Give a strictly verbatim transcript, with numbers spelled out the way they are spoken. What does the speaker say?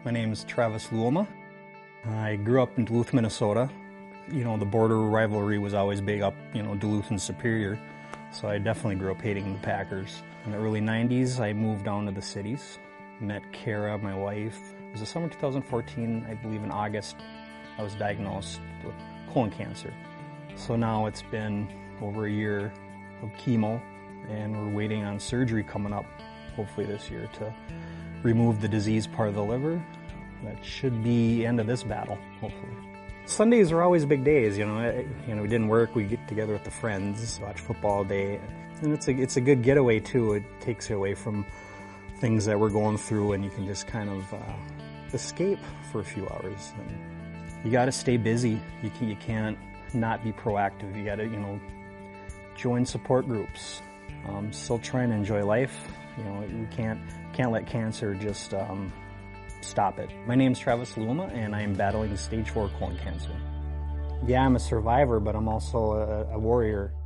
My name is Travis Luoma. I grew up in Duluth, Minnesota. You know, the border rivalry was always big up, you know, Duluth and Superior. So I definitely grew up hating the Packers. In the early nineties, I moved down to the cities. Met Kara, my wife. It was the summer two thousand fourteen, I believe in August, I was diagnosed with colon cancer. So now it's been over a year of chemo, and we're waiting on surgery coming up, hopefully this year, to remove the disease part of the liver. That should be the end of this battle, hopefully. Sundays are always big days, you know. I, you know, we didn't work, we get together with the friends, watch football all day. And it's a, it's a good getaway, too. It takes you away from things that we're going through, and you can just kind of uh, escape for a few hours. And you got to stay busy. You, can, you can't not be proactive. You got to, you know, join support groups. Um, still trying to enjoy life. You know, we can't can't let cancer just um, stop it. My name's Travis Luoma, and I am battling stage four colon cancer. Yeah, I'm a survivor, but I'm also a, a warrior.